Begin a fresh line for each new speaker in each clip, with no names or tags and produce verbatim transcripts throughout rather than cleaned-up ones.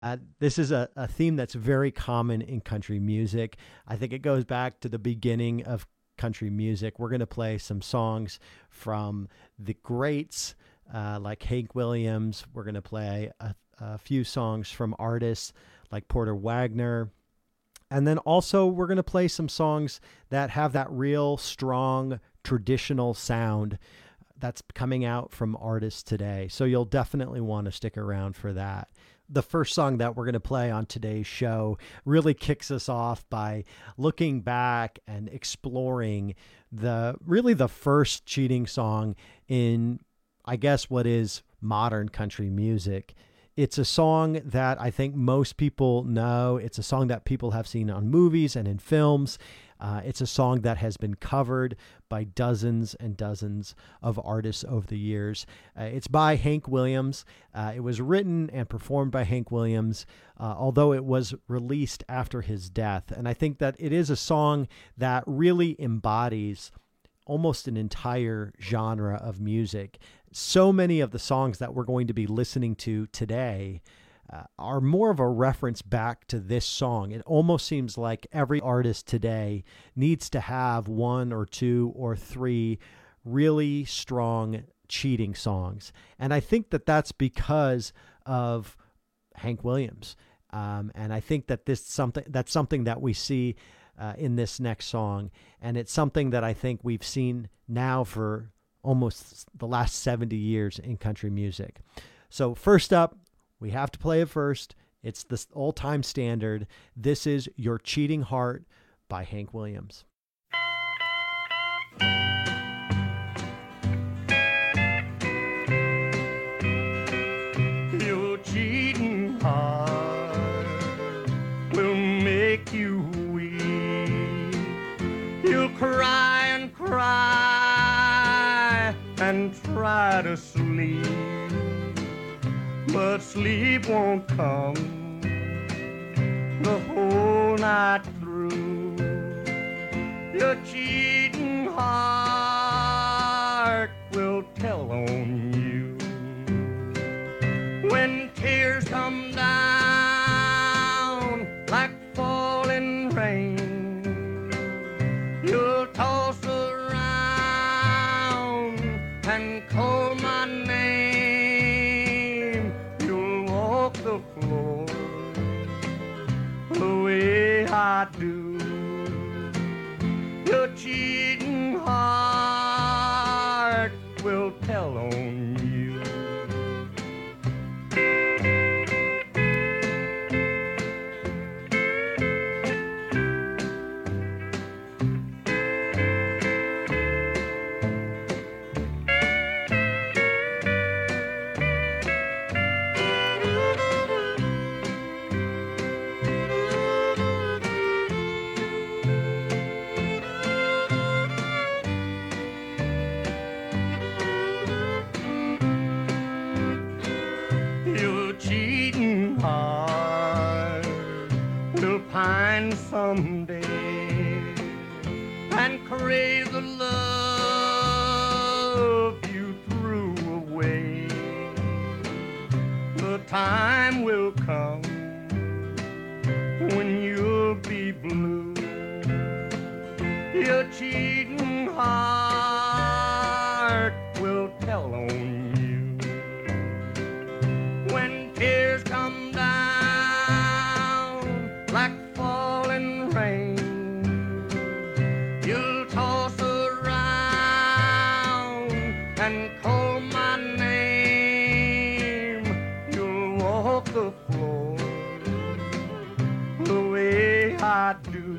Uh, this is a, a theme that's very common in country music. I think it goes back to the beginning of country music. We're going to play some songs from the greats uh, like Hank Williams. We're going to play a, a few songs from artists like Porter Wagner. And then also we're going to play some songs that have that real strong traditional sound that's coming out from artists today. So you'll definitely want to stick around for that. The first song that we're going to play on today's show really kicks us off by looking back and exploring the really the first cheating song in, I guess, what is modern country music. It's a song that I think most people know. It's a song that people have seen on movies and in films. Uh, it's a song that has been covered by dozens and dozens of artists over the years. Uh, it's by Hank Williams. Uh, it was written and performed by Hank Williams, uh, although it was released after his death. And I think that it is a song that really embodies almost an entire genre of music. So many of the songs that we're going to be listening to today Uh, are more of a reference back to this song. It almost seems like every artist today needs to have one or two or three really strong cheating songs. And I think that that's because of Hank Williams. Um, and I think that this something that's something that we see uh, in this next song. And it's something that I think we've seen now for almost the last seventy years in country music. So first up, we have to play it first. It's the all-time standard. This is Your Cheating Heart by Hank Williams.
Your cheating heart will make you weep. You'll cry and cry and try to sleep, but sleep won't come the whole night through. Your cheating heart will tell on you. When tears come down like falling rain, you'll toss around and call my name. You'll walk the floor the way I do. Your cheating heart will tell on you. Someday and crave the love you threw away. The time will come when you'll be blue. Your cheating heart will tell on you. When tears come down like rain, you'll toss around and call my name. You'll walk the floor the way I do.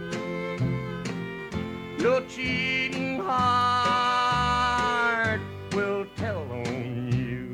Your cheating heart will tell on you.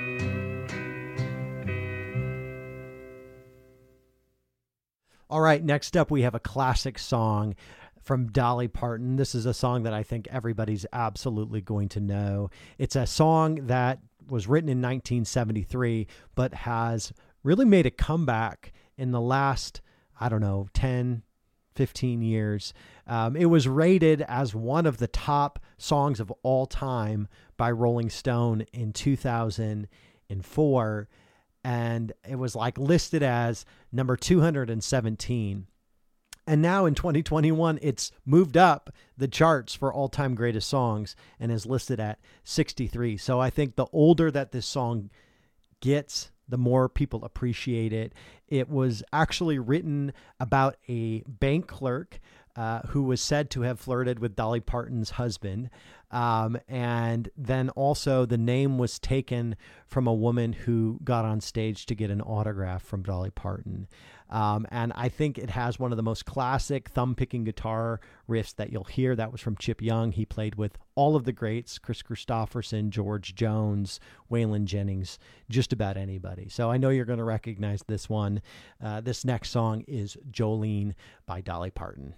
All right, next up we have a classic song from Dolly Parton. This is a song that I think everybody's absolutely going to know. It's a song that was written in nineteen seventy-three, but has really made a comeback in the last, I don't know, ten, fifteen years. Um, it was rated as one of the top songs of all time by Rolling Stone in two thousand four. and it was like listed as number two hundred seventeen. And now in twenty twenty-one, it's moved up the charts for all-time greatest songs and is listed at sixty-three. So I think the older that this song gets, the more people appreciate it. It was actually written about a bank clerk uh, who was said to have flirted with Dolly Parton's husband. Um, and then also the name was taken from a woman who got on stage to get an autograph from Dolly Parton. Um, and I think it has one of the most classic thumb-picking guitar riffs that you'll hear. That was from Chip Young. He played with all of the greats, Chris Christopherson, George Jones, Waylon Jennings, just about anybody. So I know you're going to recognize this one. Uh, this next song is Jolene by Dolly Parton.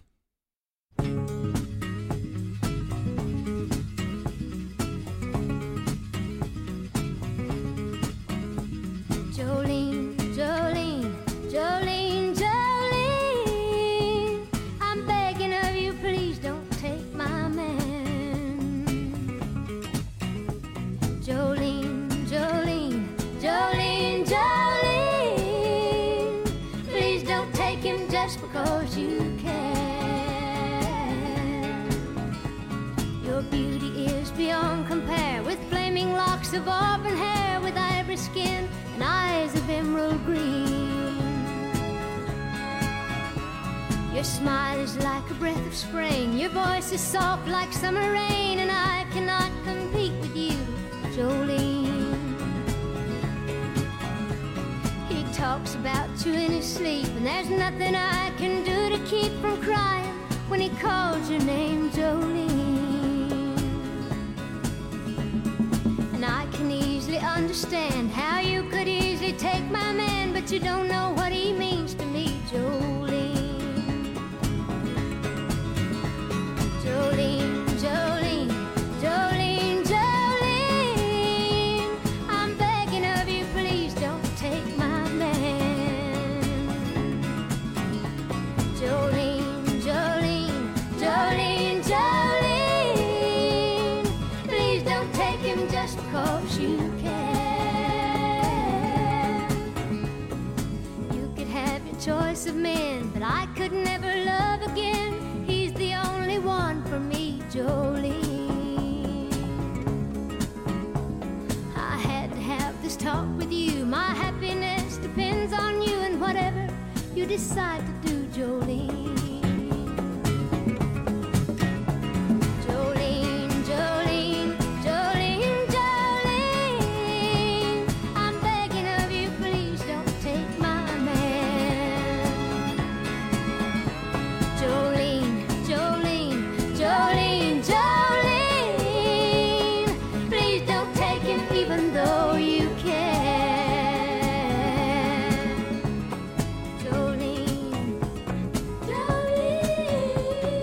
Jolene, Jolene, Jolene, Jolene, I'm begging of you, please don't take my man. Jolene, Jolene, Jolene, Jolene, please don't take him just because you can. Your beauty is beyond compare, with flaming locks of auburn hair, with ivory skin and eyes of emerald green. Your smile is like a breath of spring, your voice is soft like summer rain, and I cannot compete with you, Jolene. He talks about you in his sleep, and there's nothing I can do to keep from crying when he calls your name, Jolene. And I can easily understand how you could easily take my man, but you don't know what he means to me, Jolene. Jolene, Jolene, Jolene, Jolene, I'm begging of you, please don't take my man. Jolene, Jolene, Jolene, Jolene, please don't take him just because you can. You could have your choice of men, but I could never love again. He's the only one for me, Jolene. I had to have this talk with you. My happiness depends on you, and whatever you decide to do, Jolene. Jolene, Jolene, Jolene, Jolene, I'm begging of you, please don't take my man. Jolene, Jolene, Jolene, Jolene, please don't take him even though you can. Jolene, Jolene.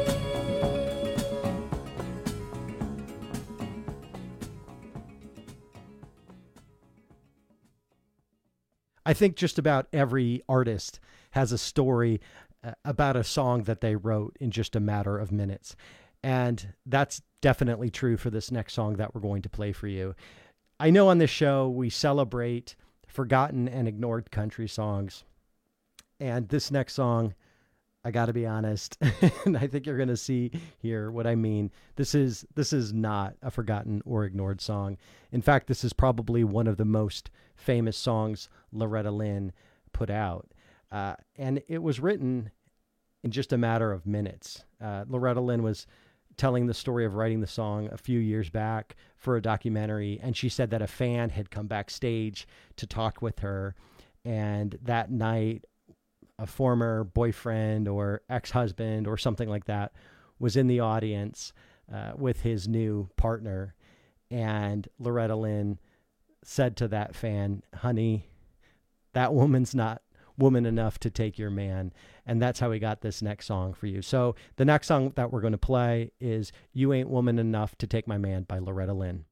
I think just about every artist has a story uh, about a song that they wrote in just a matter of minutes. And that's definitely true for this next song that we're going to play for you. I know on this show we celebrate forgotten and ignored country songs. And this next song, I got to be honest, and I think you're going to see here what I mean. This is this is not a forgotten or ignored song. In fact, this is probably one of the most famous songs Loretta Lynn put out. Uh, and it was written in just a matter of minutes. Uh, Loretta Lynn was telling the story of writing the song a few years back for a documentary, and she said that a fan had come backstage to talk with her, and that night a former boyfriend or ex-husband or something like that was in the audience uh, with his new partner, and Loretta Lynn said to that fan, "Honey, that woman's not woman enough to take your man." And that's how we got this next song for you. So the next song that we're going to play is You Ain't Woman Enough to Take My Man by Loretta Lynn.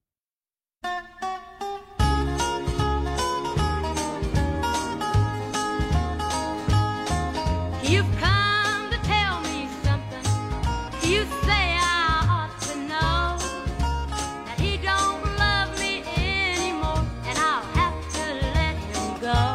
You've come to tell me something. You say I ought to know that he don't love me anymore, and I'll have to let him go.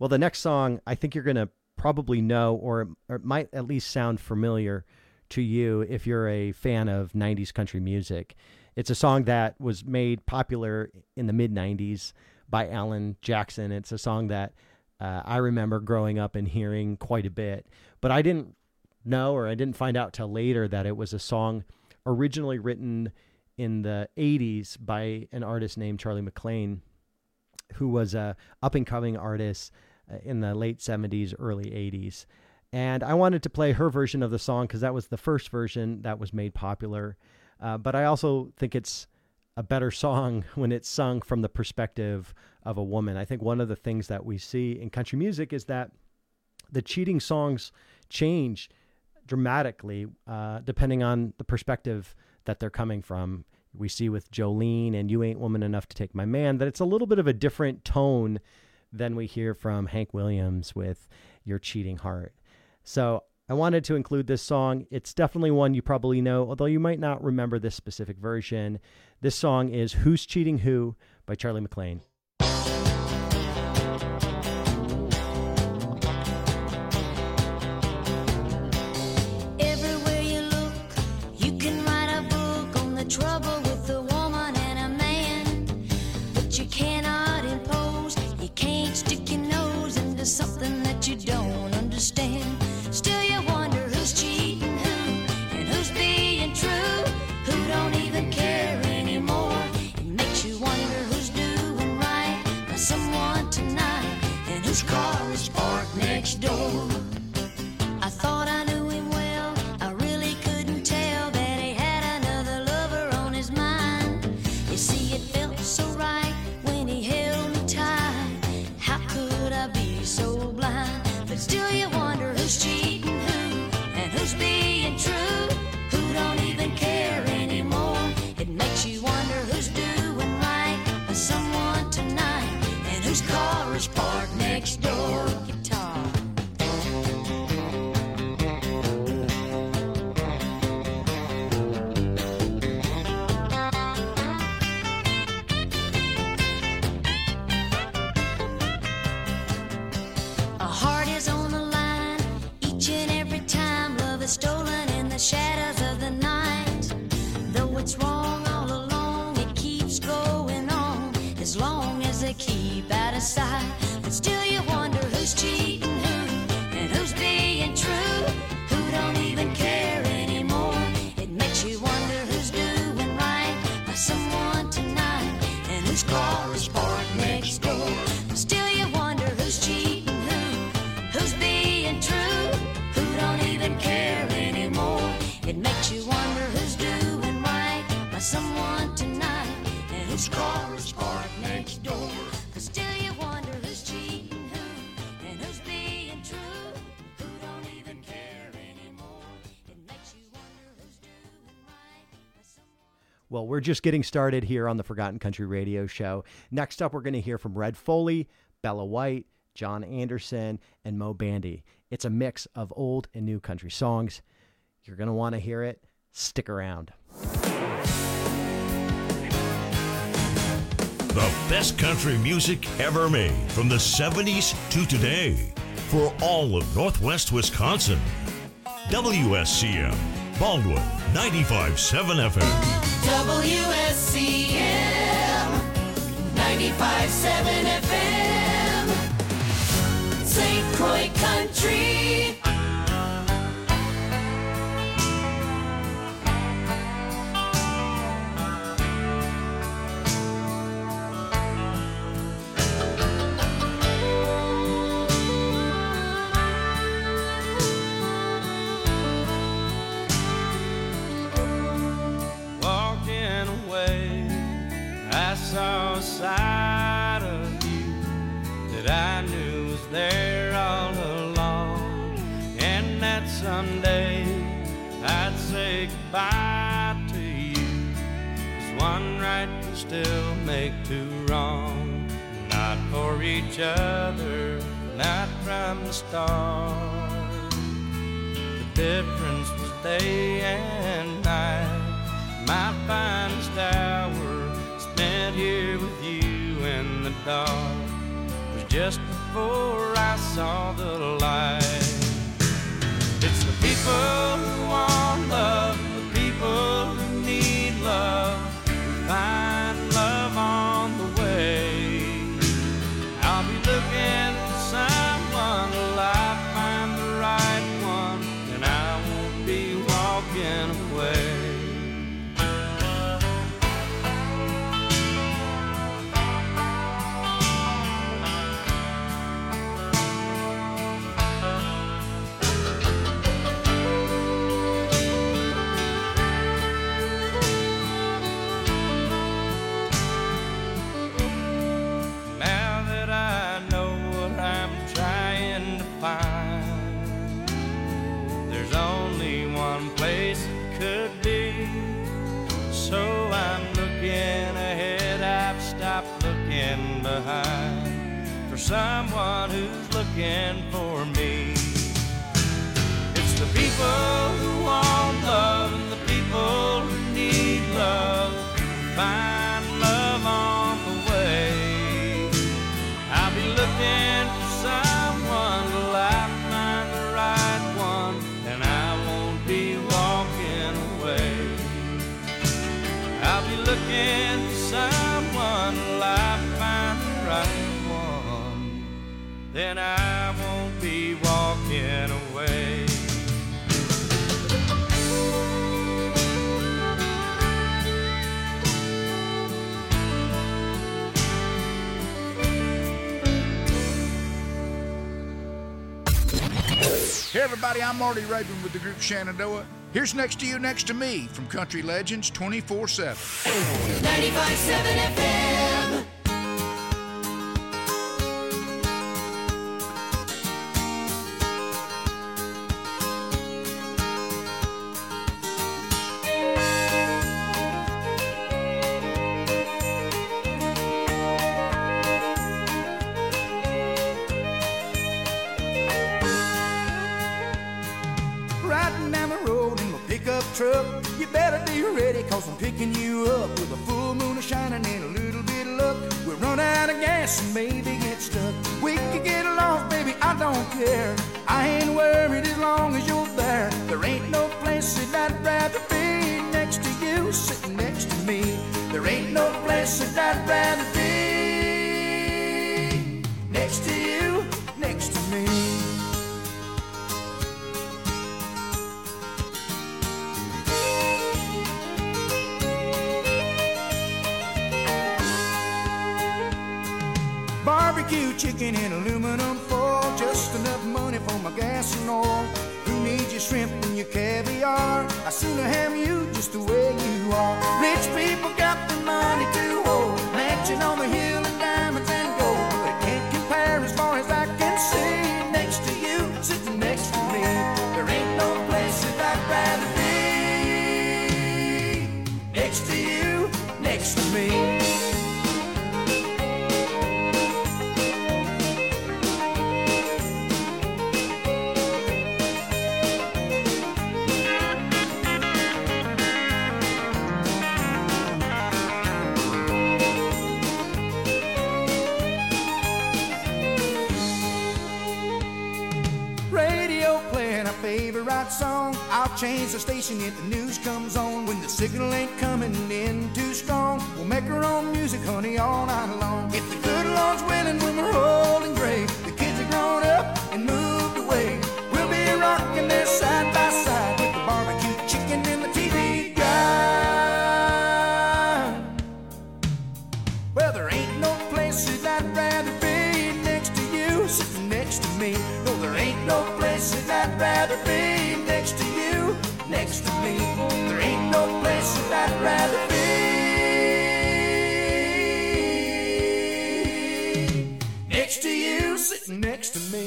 Well, the next song I think you're going to probably know, or, or it might at least sound familiar to you if you're a fan of nineties country music. It's a song that was made popular in the mid nineties by Alan Jackson. It's a song that uh, I remember growing up and hearing quite a bit, but I didn't know, or I didn't find out till later, that it was a song originally written in the eighties by an artist named Charlie McClain, who was a up-and-coming artist in the late seventies, early eighties. And I wanted to play her version of the song because that was the first version that was made popular. Uh, but I also think it's a better song when it's sung from the perspective of a woman. I think one of the things that we see in country music is that the cheating songs change dramatically uh, depending on the perspective that they're coming from. We see with Jolene and You Ain't Woman Enough to Take My Man that it's a little bit of a different tone than we hear from Hank Williams with Your Cheating Heart. So I wanted to include this song. It's definitely one you probably know, although you might not remember this specific version. This song is Who's Cheating Who by Charlie McClain.
Everywhere you look, you can write a book on the trouble with a woman and a man, but you cannot impose, you can't stick your nose into something that you don't understand. Still you wonder who's cheating who, and who's being true, who don't even care anymore. It makes you wonder who's doing right by someone tonight, and whose car is parked next door. I thought I knew him well, I really couldn't tell that he had another lover on his mind. You see, it felt so right when he held me tight. How could I be so blind? But still you wonder who's cheating who, and who's being true, who don't even care anymore. It makes you wonder who's doing right by someone tonight, and whose car is parked next door. Guitar. A heart is on the line each and every time love is stolen in the shadows of the night. Though it's wrong all along, it keeps going on as long as they keep out of sight. But still you wonder who's cheating who, and who's being true, who don't even care anymore. It makes you wonder who's doing right by someone tonight, and whose car is parked next door. But still you wonder who's cheating who, who's being true, who don't even care anymore. It makes you wonder who's doing right by someone tonight, and whose car is parked next door. But still you wonder who's cheating who, and who's being true, who don't even care anymore. It makes you wonder who's doing right by someone.
Well, we're just getting started here on the Forgotten Country Radio Show. Next up, we're going to hear from Red Foley, Bella White, John Anderson, and Mo Bandy. It's a mix of old and new country songs. You're going to want to hear it. Stick around.
The best country music ever made from the seventies to today for all of Northwest Wisconsin. W S C M, Baldwin, ninety-five point seven F M.
W S C M ninety-five point seven F M, Saint Croix Country.
Walking away, I saw a side of you that I knew was there all along, and that someday I'd say goodbye to you. 'Cause one right can still make two wrong, not for each other, not from the start. The difference was day and night. My finest hour spent here with you in the dark was just a before I saw the light. It's the people who want love, the people who need love, who find love on the way. I'll be looking for someone till I find the right one, and I won't be walking away. There's only one place it could be, so I'm looking ahead, I've stopped looking behind for someone who's looking for me. It's the people who want love and the people who need love, who find love on the way. I'll be looking for someone till I find the right one, and I won't be walking away. I'll be looking for someone till I find the right one, then I won't be walking away.
Hey everybody, I'm Marty Raven with the group Shenandoah. Here's Next to You, Next to Me from Country Legends twenty-four seven.
ninety-five point seven F M.
Truck, you better be ready, cause I'm picking you up with a full moon shining and a little bit of luck. We'll run out of gas and maybe get stuck. We could get lost, baby, I don't care. I ain't worried as long as you're there. There ain't no place that I'd rather be next to you, sitting next to me. There ain't no place that I'd rather be next to you, next to me. Barbecue chicken in aluminum foil, just enough money for my gas and oil. Who needs your shrimp and your caviar? I sooner have you just the way you are. Rich people got the money to hold, mansion on the hill and diamonds and gold, but it can't compare as far as I can see. Next to you, sitting next to me, there ain't no place that I'd rather be. Next to you, next to me. Song. I'll change the station if the news comes on. When the signal ain't coming in too strong, we'll make our own music, honey, all night long. If the good Lord's willing, when we're old and gray, the kids are grown up and moved away, we'll be rocking there side by side with the barbecue chicken and the T V guide. Well, there ain't no place that I'd rather be next to you, sitting next to me. No, there ain't no place that I'd rather be next to you, next to me. There ain't no place that I'd rather be next to you, sitting next to me.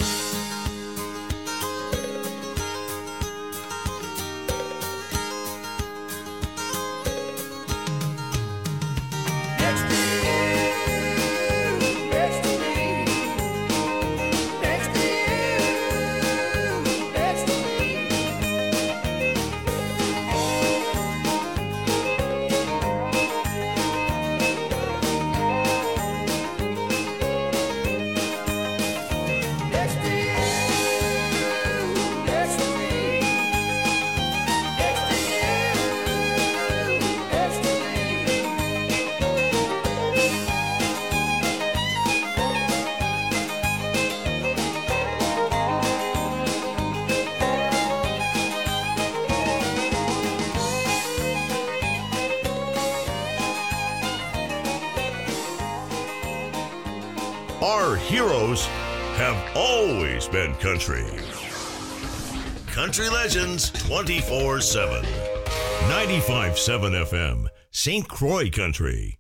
Our heroes have always been country. Country Legends twenty-four seven. ninety-five point seven F M, Saint Croix Country.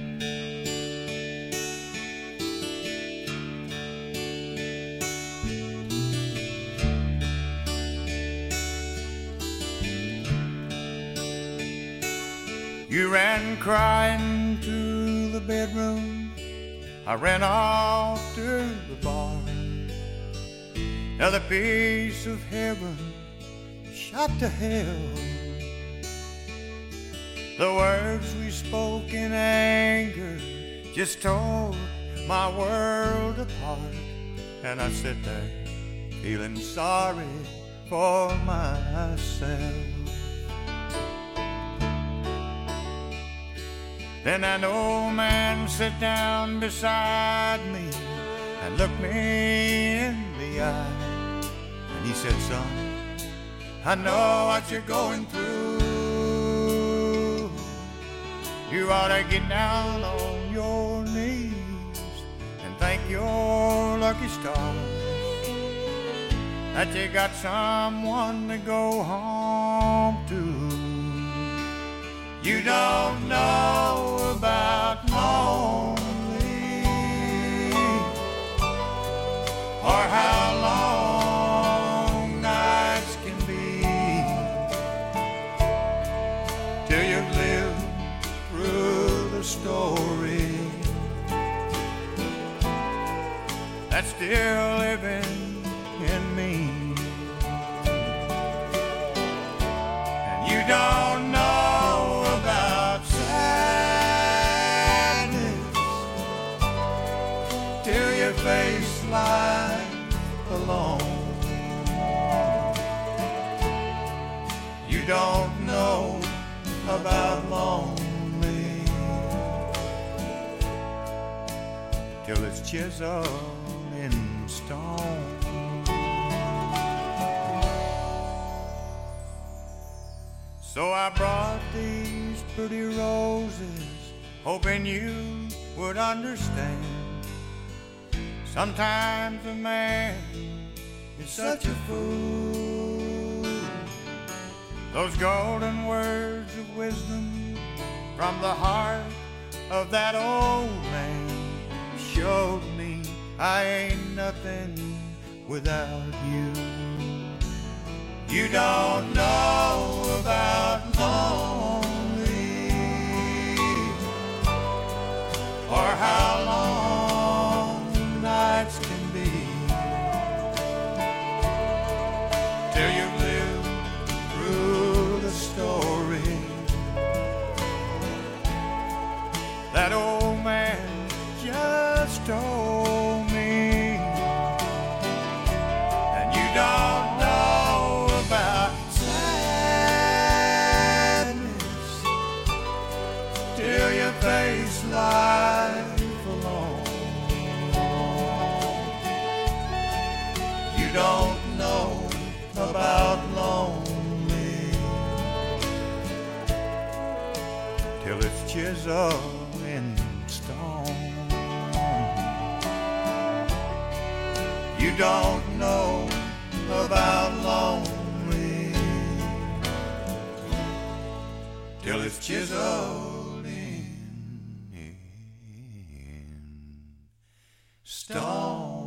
You ran crying to the bedroom, I ran off to the bar. Another piece of heaven shot to hell. The words we spoke in anger just tore my world apart. And I sit there feeling sorry for myself. Then an old man sat down beside me and looked me in the eye. And he said, son, I know what you're going through. You ought to get down on your knees and thank your lucky stars that you got someone to go home to. You don't know about lonely or how long nights can be till you've lived through the story that's still living in me. And you don't know face life alone. You don't know about lonely till it's chiseled in stone. So I brought these pretty roses, hoping you would understand. Sometimes a man is such a fool. Those golden words of wisdom from the heart of that old man showed me I ain't nothing without you. You don't know about lonely or how long nights can be till you've lived through the story that old man just told me. And you don't know about sadness till you face life alone. You don't know about lonely till it's chiseled in stone. You don't know about lonely till it's chiseled in, in stone.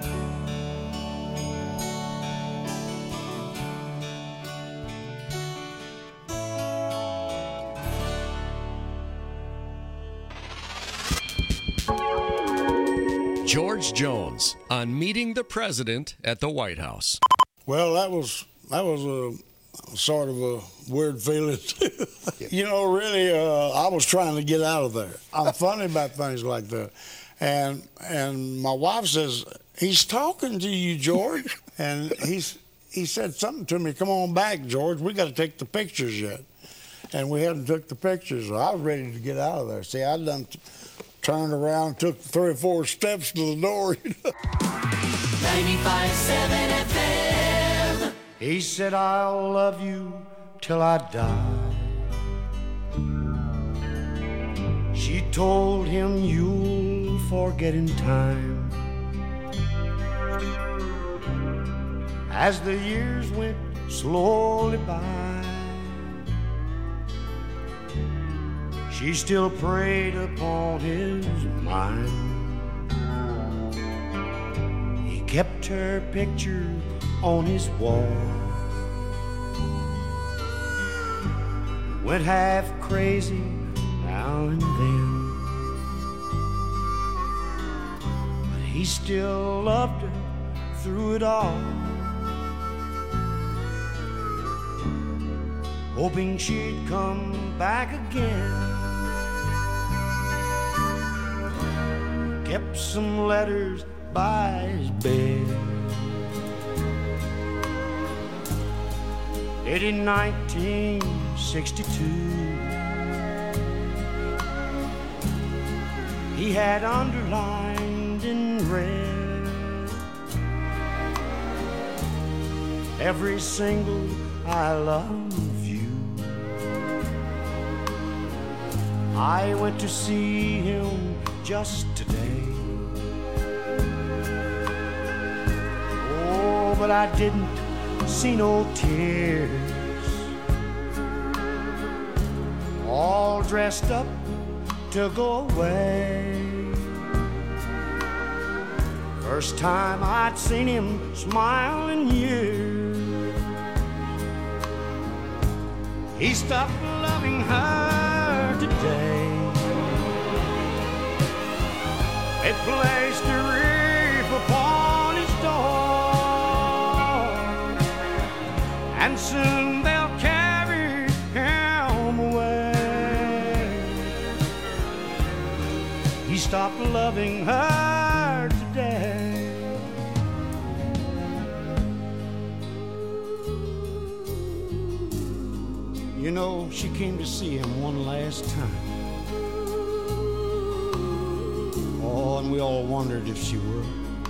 George Jones on meeting the president at the White House.
Well, that was that was a sort of a weird feeling. You know, really, uh, I was trying to get out of there. I'm funny about things like that, and and my wife says, "He's talking to you, George," and he's he said something to me. "Come on back, George. We got to take the pictures yet," and we hadn't took the pictures. So I was ready to get out of there. See, I'd done. T- Turned around, took three or four steps to the door.
ninety-five point seven F M.
He said, "I'll love you till I die." She told him, "You'll forget in time." as the years went slowly by. She still preyed upon his mind. He kept her picture on his wall, went half crazy now and then, but he still loved her through it all, hoping she'd come back again. Kept some letters by his bed, dated nineteen sixty-two. He had underlined in red every single I love you. I went to see him just today, oh, but I didn't see no tears. All dressed up to go away. First time I'd seen him smile in years. He stopped loving her today. They placed a wreath upon his door, and soon they'll carry him away. He stopped loving her today. You know, she came to see him one last time. Oh, and we all wondered if she would.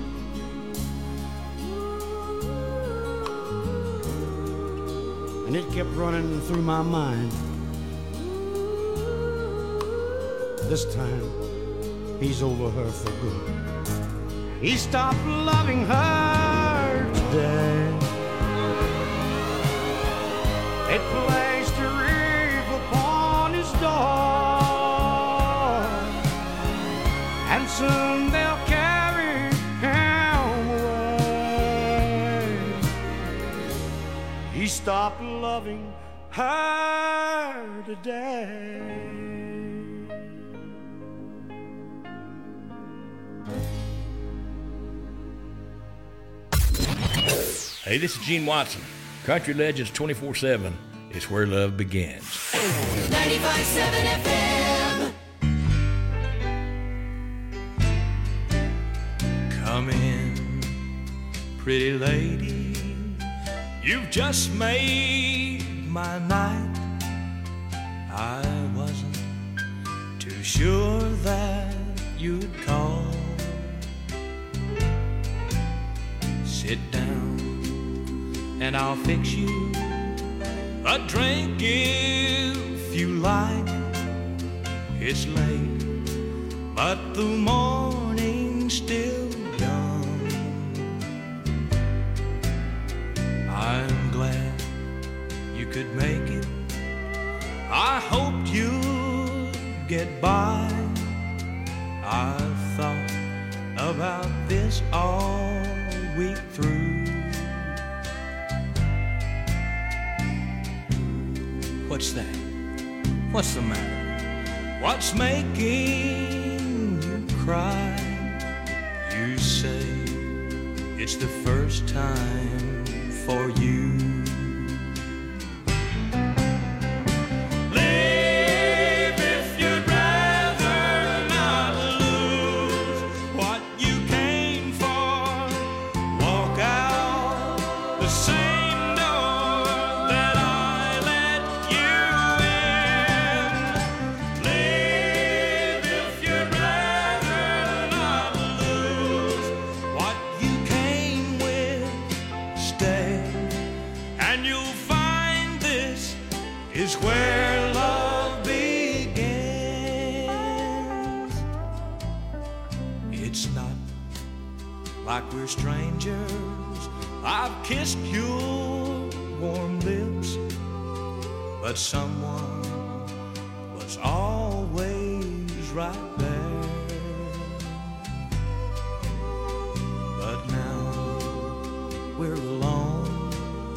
And it kept running through my mind. This time, he's over her for good. He stopped loving her today. It placed a wreath upon his door, and soon they'll carry him away. He stopped loving her today.
Hey, this is Gene Watson. Country Legends twenty-four seven is where love begins.
ninety-five point seven F M.
Come in, pretty lady. You've just made my night. I wasn't too sure that you'd call. Sit down and I'll fix you a drink if you like. It's late, but the morning's still young. I'm glad you could make it. I hoped you'd get by. I've thought about this all week through. What's that? What's the matter? What's making you cry? You say it's the first time for you. Leave if you'd rather not lose what you came for. Walk out the same door that I let you in. Leave if you'd rather not lose what you came with. Stay, and you'll find this is where love begins. It's not like we're strangers. I've kissed your warm lips, but someone was always right there. But now we're alone,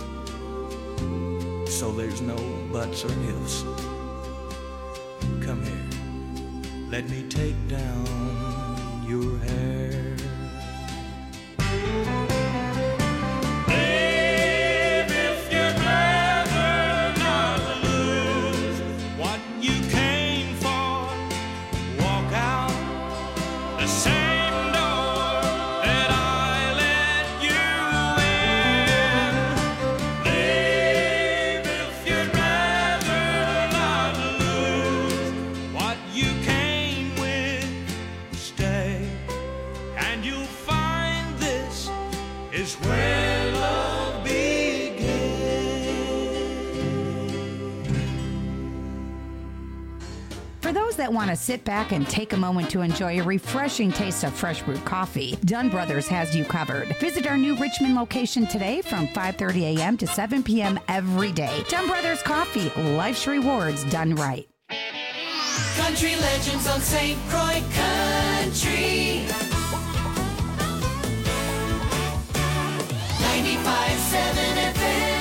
so there's no buts or ifs. Come here, let me take down your hair.
That want to sit back and take a moment to enjoy a refreshing taste of fresh brewed coffee, Dunn Brothers has you covered. Visit our new Richmond location today from five thirty a.m. to seven p.m. every day. Dunn Brothers Coffee, life's rewards done right.
Country Legends on Saint Croix Country. ninety-five point seven F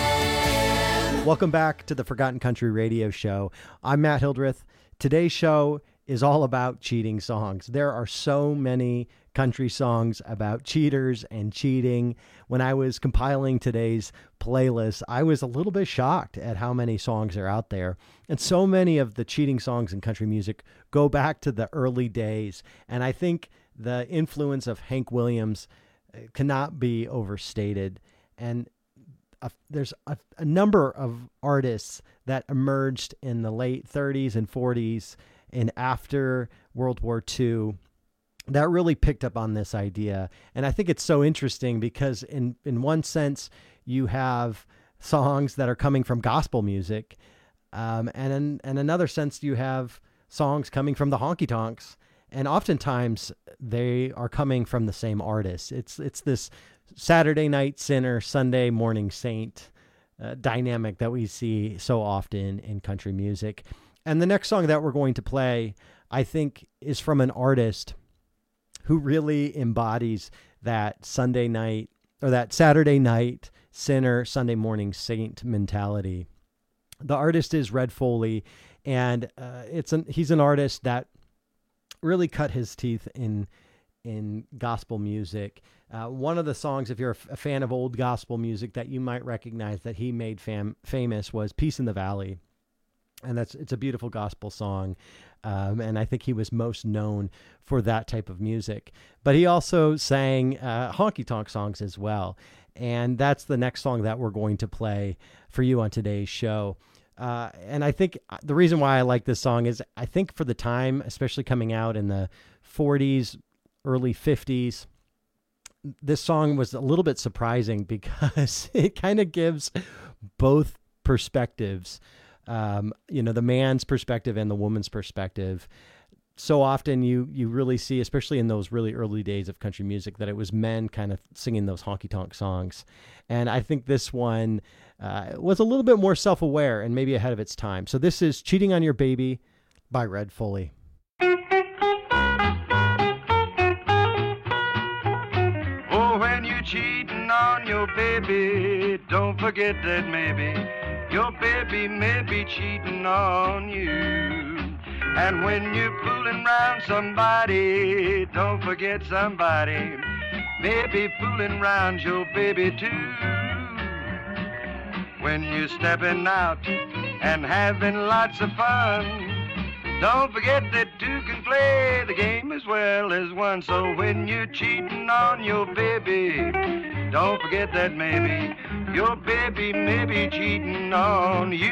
M.
Welcome back to the Forgotten Country Radio Show. I'm Matt Hildreth. Today's show is all about cheating songs. There are so many country songs about cheaters and cheating. When I was compiling today's playlist, I was a little bit shocked at how many songs are out there. And so many of the cheating songs in country music go back to the early days. And I think the influence of Hank Williams cannot be overstated. And A, there's a, a number of artists that emerged in the late thirties and forties and after World War Two that really picked up on this idea. And I think it's so interesting because in, in one sense, you have songs that are coming from gospel music. Um, and in, in another sense, you have songs coming from the honky tonks. And oftentimes they are coming from the same artist. It's, it's this Saturday night sinner, Sunday morning saint uh, dynamic that we see so often in country music. And the next song that we're going to play, I think, is from an artist who really embodies that Sunday night or that Saturday night sinner, Sunday morning saint mentality. The artist is Red Foley, and uh, it's an, he's an artist that really cut his teeth in in gospel music. Uh, one of the songs, if you're a, f- a fan of old gospel music that you might recognize that he made fam- famous was Peace in the Valley. And that's, it's a beautiful gospel song. Um, and I think he was most known for that type of music, but he also sang uh, honky tonk songs as well. And that's the next song that we're going to play for you on today's show. Uh, and I think the reason why I like this song is I think for the time, especially coming out in the forties, early fifties, this song was a little bit surprising because it kind of gives both perspectives, um, you know, the man's perspective and the woman's perspective. So often you, you really see, especially in those really early days of country music, that it was men kind of singing those honky tonk songs. And I think this one uh, was a little bit more self-aware and maybe ahead of its time. So this is Cheating on Your Baby by Red Foley.
Cheating on your baby, don't forget that maybe your baby may be cheating on you. And when you're fooling around somebody, don't forget somebody may be fooling around your baby too. When you're stepping out and having lots of fun, don't forget that two can play the game as well as one. So when you're cheating on your baby, don't forget that maybe your baby may be cheating on you.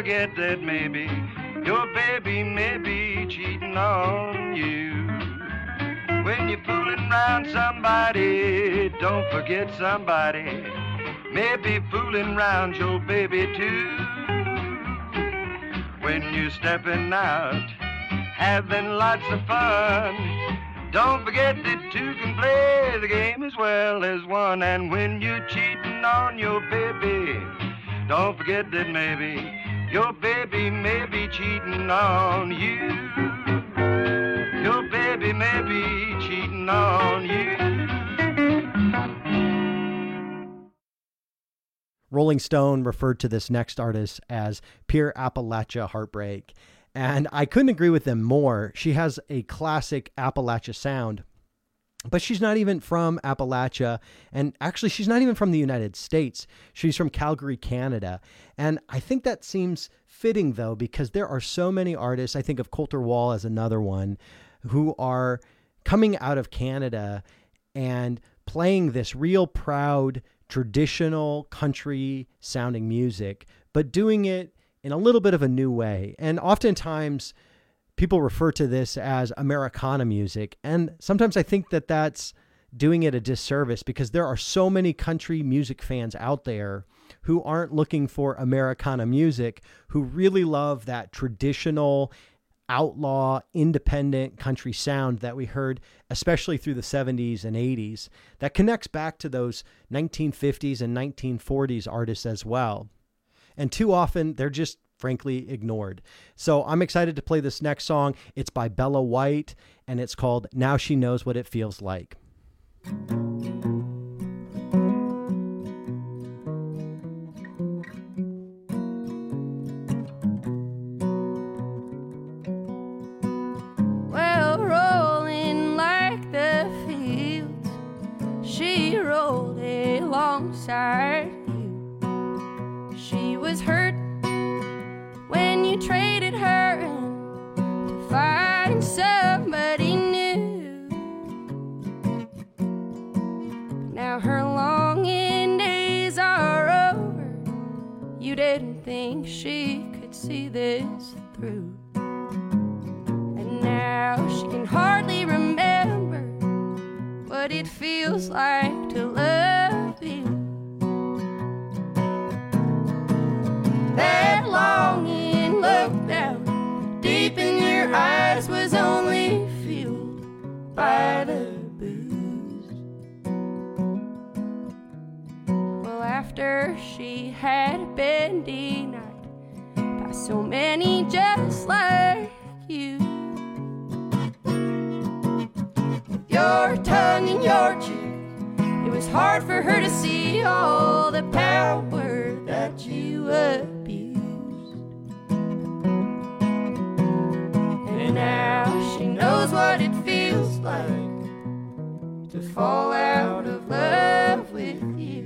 forget that maybe your baby may be cheating on you. When you're fooling around somebody, don't forget somebody may be fooling around your baby too. When you're stepping out, having lots of fun, don't forget that two can play the game as well as one. And when you're cheating on your baby, don't forget that maybe your baby may be cheating on you. Your baby may be cheating on you.
Rolling Stone referred to this next artist as pure Appalachia heartbreak. And I couldn't agree with them more. She has a classic Appalachia sound, but she's not even from Appalachia. And actually, she's not even from the United States. She's from Calgary, Canada. And I think that seems fitting, though, because there are so many artists. I think of Colter Wall as another one, who are coming out of Canada and playing this real proud, traditional country sounding music, but doing it in a little bit of a new way. And oftentimes people refer to this as Americana music. And sometimes I think that that's doing it a disservice, because there are so many country music fans out there who aren't looking for Americana music, who really love that traditional, outlaw, independent country sound that we heard, especially through the seventies and eighties, that connects back to those nineteen fifties and nineteen forties artists as well. And too often they're just frankly ignored. So I'm excited to play this next song. It's by Bella White, and it's called Now She Knows What It Feels Like.
Well, rolling like the fields, she rolled alongside you. She was hurt when you traded her in to find somebody new. Now her longing days are over. You didn't think she could see this through. And now she can hardly remember what it feels like to love you. That longing look down deep in your eyes was only fueled by the booze. Well, after she had been denied by so many just like you, with your tongue in your cheek, it was hard for her to see all the power that you abused. And now she knows what it feels like to fall out of love with you.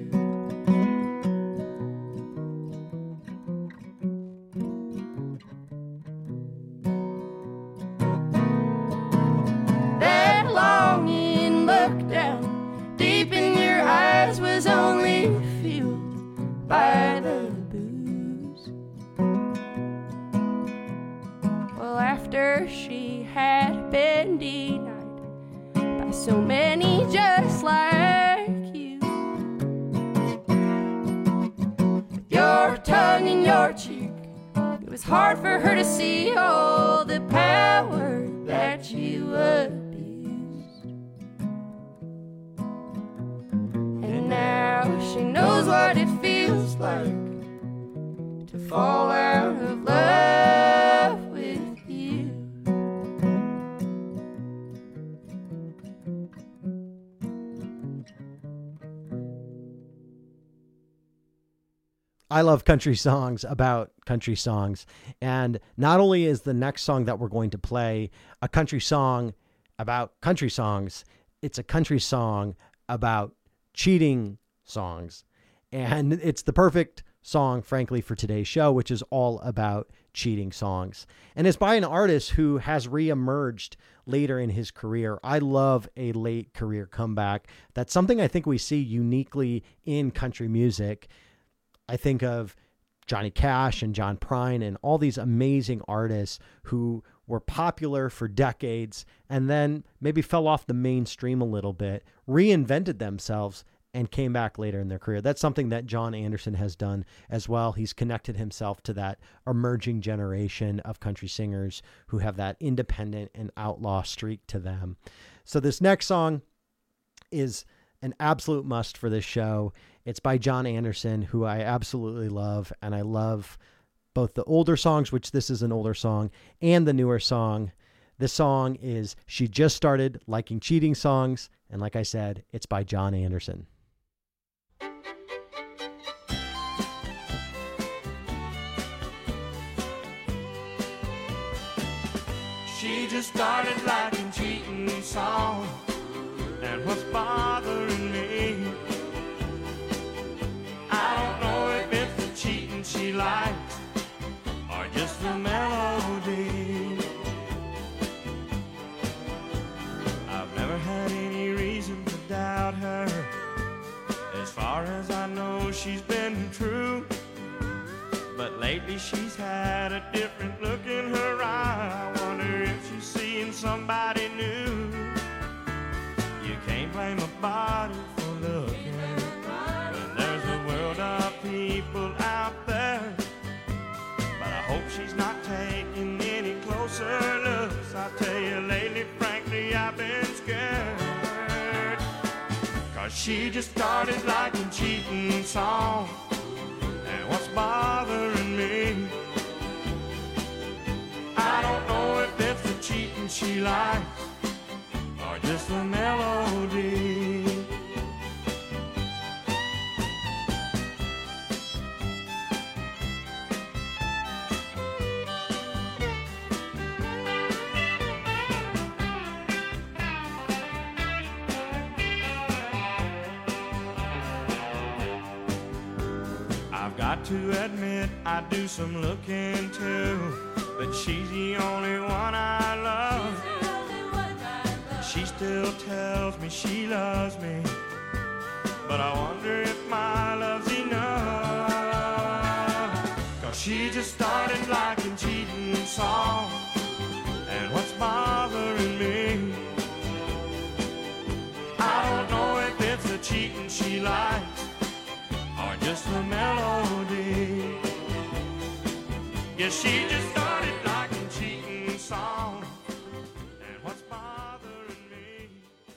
That longing look down deep in your eyes was only fueled by the booze. Well, after she had been denied by so many just like you, with your tongue in your cheek, it was hard for her to see all the power that you abused. And now she knows what it feels like to fall out of love with you.
I love country songs about country songs. And not only is the next song that we're going to play a country song about country songs, it's a country song about cheating songs. And it's the perfect song, frankly, for today's show, which is all about cheating songs. And it's by an artist who has reemerged later in his career. I love a late career comeback. That's something I think we see uniquely in country music. I think of Johnny Cash and John Prine and all these amazing artists who were popular for decades and then maybe fell off the mainstream a little bit, reinvented themselves, and came back later in their career. That's something that John Anderson has done as well. He's connected himself to that emerging generation of country singers who have that independent and outlaw streak to them. So this next song is an absolute must for this show. It's by John Anderson, who I absolutely love, and I love both the older songs, which this is an older song, and the newer song. This song is She Just Started Liking Cheating Songs, and like I said, it's by John Anderson.
She just started liking cheating songs, and what's bothering me, I don't know if it's the cheating she likes or just the melody. I've never had any reason to doubt her. As far as I know, she's been true, but lately she's had a different look in her eye. I wonder if she's seeing somebody new. You can't blame a body for looking when there's a world of people out there. But I hope she's not taking any closer looks. I tell you lately, frankly, I've been scared, 'cause she just started liking cheating songs. And what's bothering me, I don't know if it's the cheating she likes or just the melody. I've got to admit I do some looking too, but she's the only one I love. She still tells me she loves me, but I wonder if my love's enough. 'Cause she just started liking cheating songs, and what's bothering me, I don't know if it's the cheating she likes or just the melody. Yeah, she just started liking cheating songs, and what's bothering me,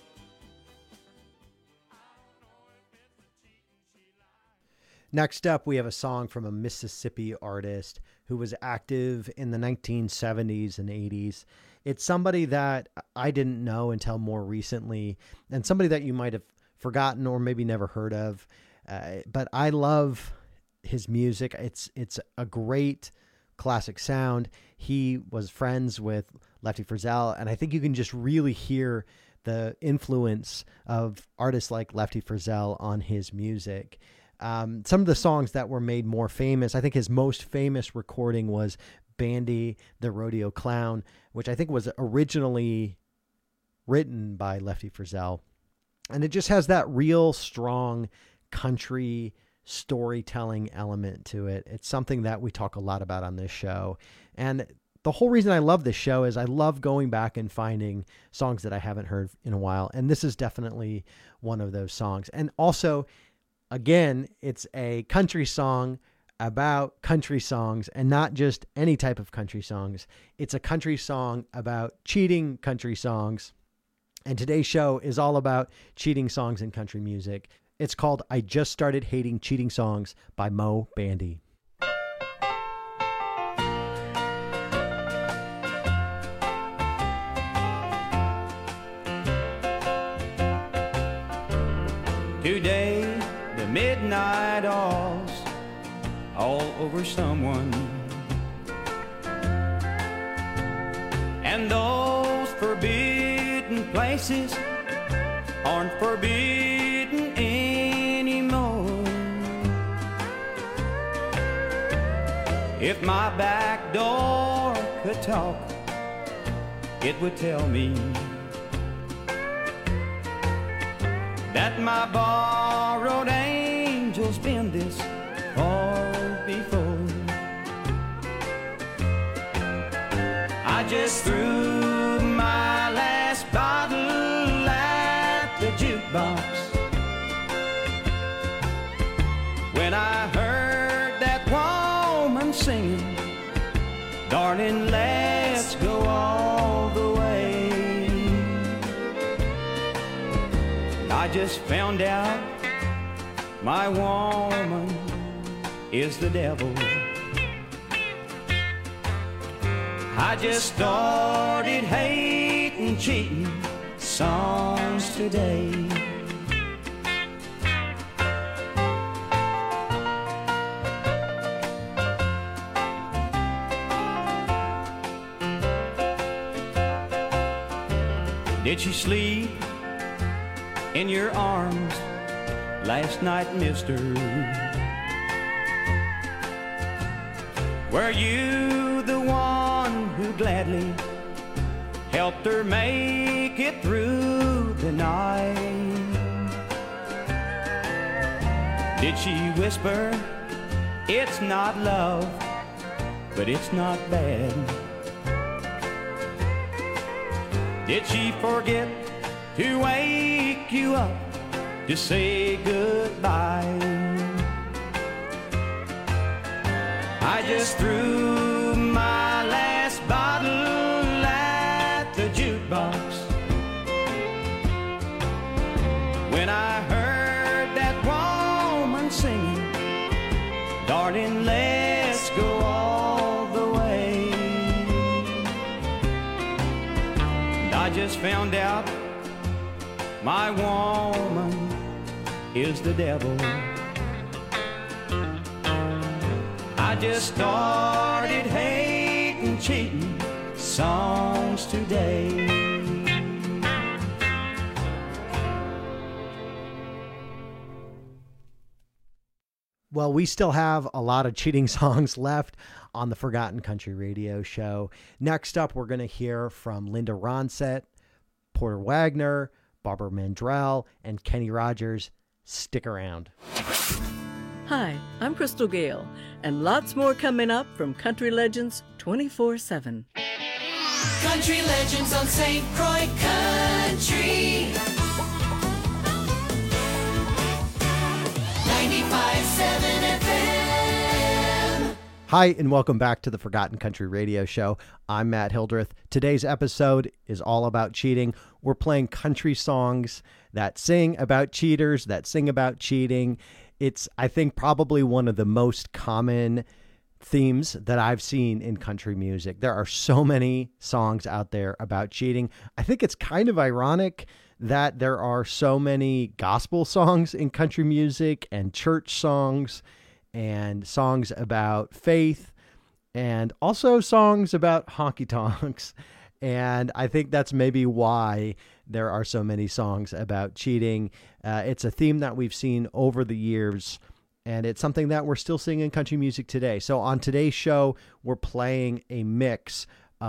Next up, we have a song from a Mississippi artist who was active in the nineteen seventies and eighties. It's somebody that I didn't know until more recently, and somebody that you might have forgotten or maybe never heard of. Uh, but I love his music. It's it's a great classic sound. He was friends with Lefty Frizzell, and I think you can just really hear the influence of artists like Lefty Frizzell on his music. Um, some of the songs that were made more famous, I think his most famous recording was Bandy the Rodeo Clown, which I think was originally written by Lefty Frizzell. And it just has that real strong country storytelling element to it. It's something that we talk a lot about on this show. And the whole reason I love this show is I love going back and finding songs that I haven't heard in a while. And this is definitely one of those songs. And also, again, it's a country song about country songs, and not just any type of country songs. It's a country song about cheating country songs. And today's show is all about cheating songs in country music. It's called I Just Started Hating Cheating Songs by Moe Bandy.
Today, the midnight all's all over someone, and those forbidden places aren't forbidden anymore. If my back door could talk, it would tell me that my borrowed angel's been this far before. just threw my last bottle at the jukebox when I heard that woman singing, darling, let's go all the way. I just found out my woman is the devil. I just started hating, cheating songs today. Did she sleep in your arms last night, mister? Were you the one who gladly helped her make it through the night? Did she whisper, it's not love, but it's not bad? Did she forget to wake you up to say goodbye? I just threw my last bottle at the jukebox when I heard that woman singing, darling, let's go all the way. And I just found out my woman is the devil. I just started hating, cheating songs today.
Well, we still have a lot of cheating songs left on the Forgotten Country Radio Show. Next up, we're going to hear from Linda Ronstadt, Porter Wagoner, Barbara Mandrell, and Kenny Rogers. Stick around.
Hi, I'm Crystal Gale, and lots more coming up from Country Legends twenty-four seven.
Country Legends on Saint Croix Country. ninety-five seven F M.
Hi, and welcome back to the Forgotten Country Radio Show. I'm Matt Hildreth. Today's episode is all about cheating. We're playing country songs that sing about cheaters, that sing about cheating. It's, I think, probably one of the most common themes that I've seen in country music. There are so many songs out there about cheating. I think it's kind of ironic that there are so many gospel songs in country music and church songs and songs about faith and also songs about honky tonks. And I think that's maybe why there are so many songs about cheating. Uh, it's a theme that we've seen over the years, and it's something that we're still seeing in country music today. So on today's show, we're playing a mix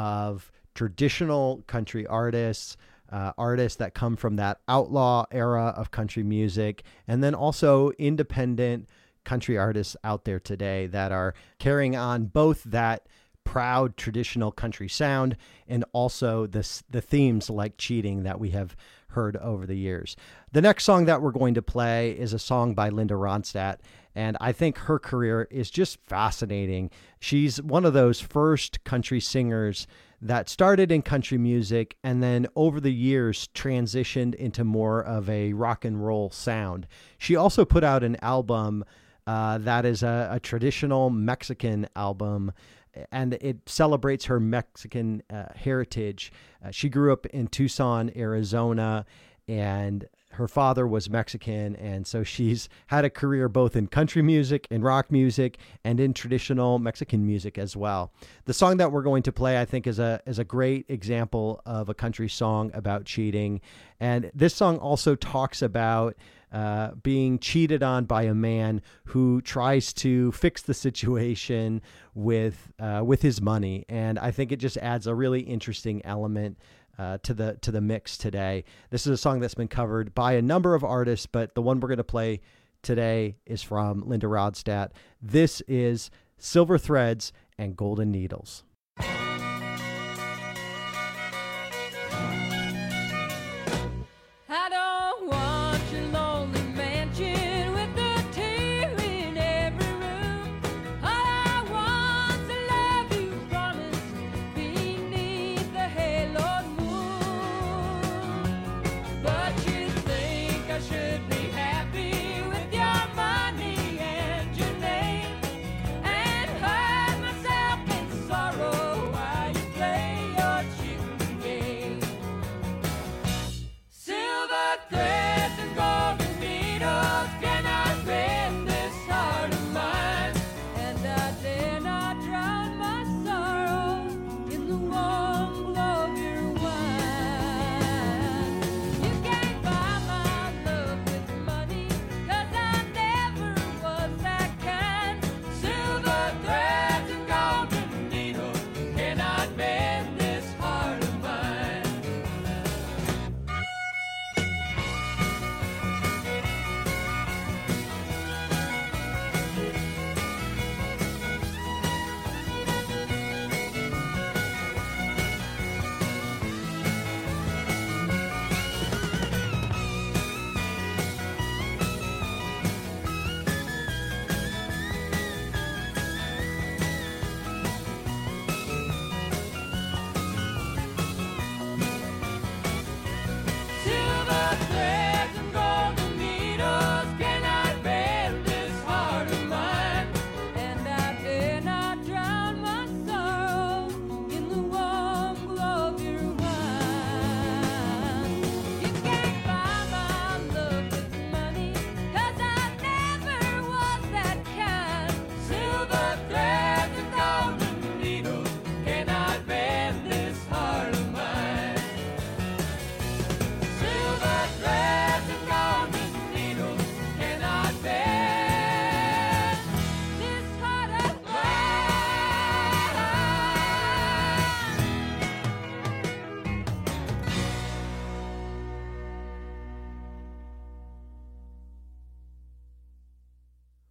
of traditional country artists, uh, artists that come from that outlaw era of country music, and then also independent country artists out there today that are carrying on both that proud traditional country sound and also this, the themes like cheating that we have heard over the years. The next song that we're going to play is a song by Linda Ronstadt, and I think her career is just fascinating. She's one of those first country singers that started in country music and then over the years transitioned into more of a rock and roll sound. She also put out an album uh, that is a, a traditional Mexican album, and it celebrates her Mexican uh, heritage. Uh, she grew up in Tucson, Arizona, and her father was Mexican, and so she's had a career both in country music, in rock music, and in traditional Mexican music as well. The song that we're going to play, I think, is a is a great example of a country song about cheating. And this song also talks about uh, being cheated on by a man who tries to fix the situation with uh, with his money. And I think it just adds a really interesting element Uh, to the to the mix today. This is a song that's been covered by a number of artists, but the one we're going to play today is from Linda Ronstadt. This is Silver Threads and Golden Needles.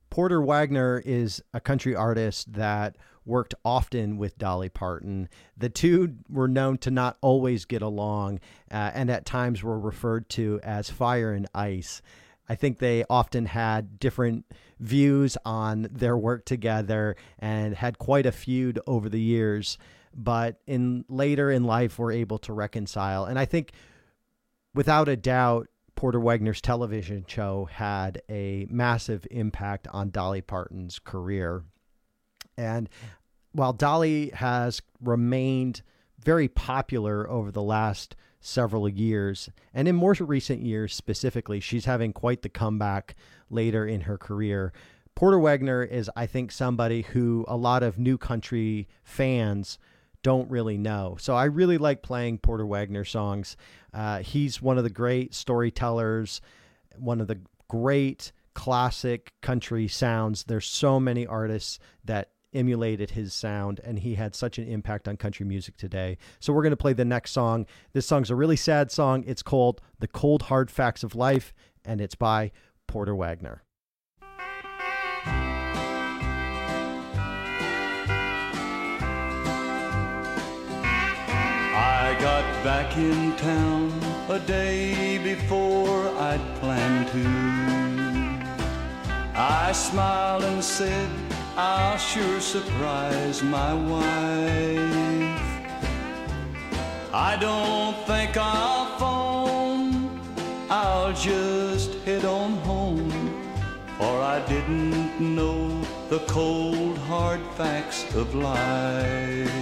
Porter Wagoner is a country artist that worked often with Dolly Parton. The two were known to not always get along, uh, and at times were referred to as fire and ice. I think they often had different views on their work together and had quite a feud over the years, but in later in life were able to reconcile. And I think without a doubt, Porter Wagoner's television show had a massive impact on Dolly Parton's career. And while Dolly has remained very popular over the last several years, and in more recent years specifically, she's having quite the comeback later in her career. Porter Wagoner is, I think, somebody who a lot of new country fans don't really know. So I really like playing Porter Wagoner songs. Uh, he's one of the great storytellers, one of the great classic country sounds. There's so many artists that emulated his sound, and he had such an impact on country music today. So we're going to play the next song. This song's a really sad song. It's called The Cold Hard Facts of Life, and it's by Porter Wagoner.
I got back in town a day before I'd planned to. I smiled and said, I'll sure surprise my wife. I don't think I'll phone, I'll just head on home, for I didn't know the cold hard facts of life.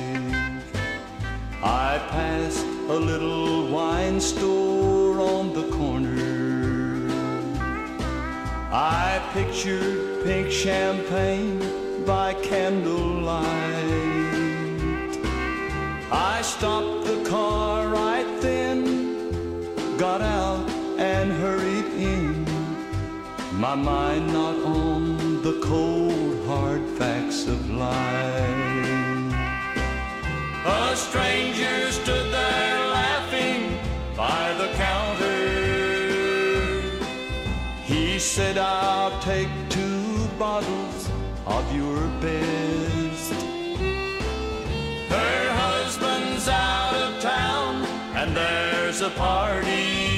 I passed a little wine store on the corner. I pictured pink champagne by candlelight. I stopped the car right then, got out and hurried in, my mind not on the cold hard facts of life. A stranger stood there laughing by the counter. He said, I'll take two bottles of your best. Her husband's out of town and there's a party.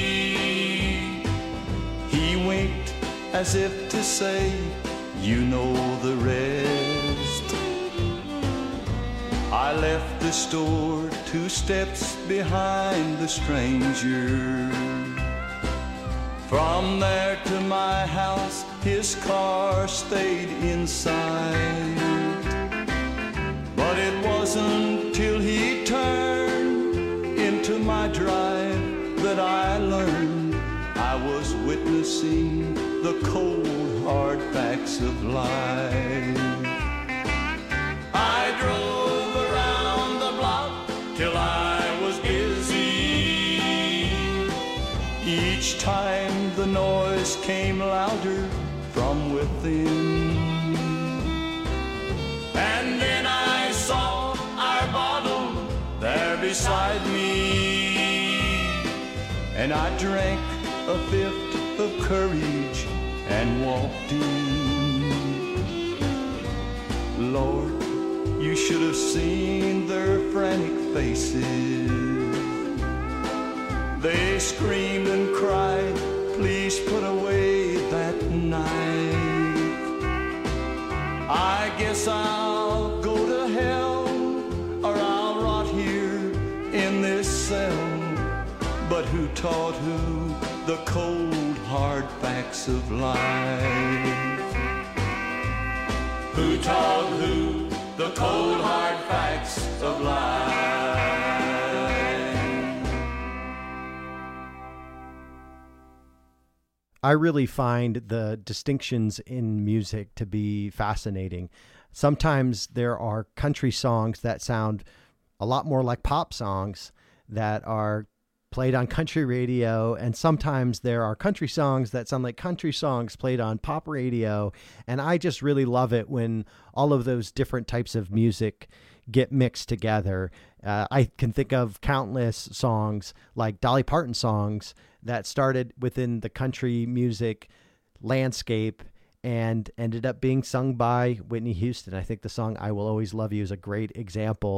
He winked as if to say, you know the rest. I left the store two steps behind the stranger. From there to my house, his car stayed inside. But it wasn't till he turned into my drive that I learned I was witnessing the cold hard facts of life. I drove around the block till I was dizzy. Each time the noise came louder from within. And then I saw our bottle there beside me, and I drank a fifth of courage and walked in. Lord, you should have seen their frantic faces. They screamed and cried, please put away that knife. I guess I'll go to hell, or I'll rot here in this cell. But who taught who the cold hard facts of life? Who taught who the cold hard facts of life?
I really find the distinctions in music to be fascinating. Sometimes there are country songs that sound a lot more like pop songs that are played on country radio, and sometimes there are country songs that sound like country songs played on pop radio. And I just really love it when all of those different types of music get mixed together. Uh, I can think of countless songs like Dolly Parton songs that started within the country music landscape and ended up being sung by Whitney Houston. I think the song I Will Always Love You is a great example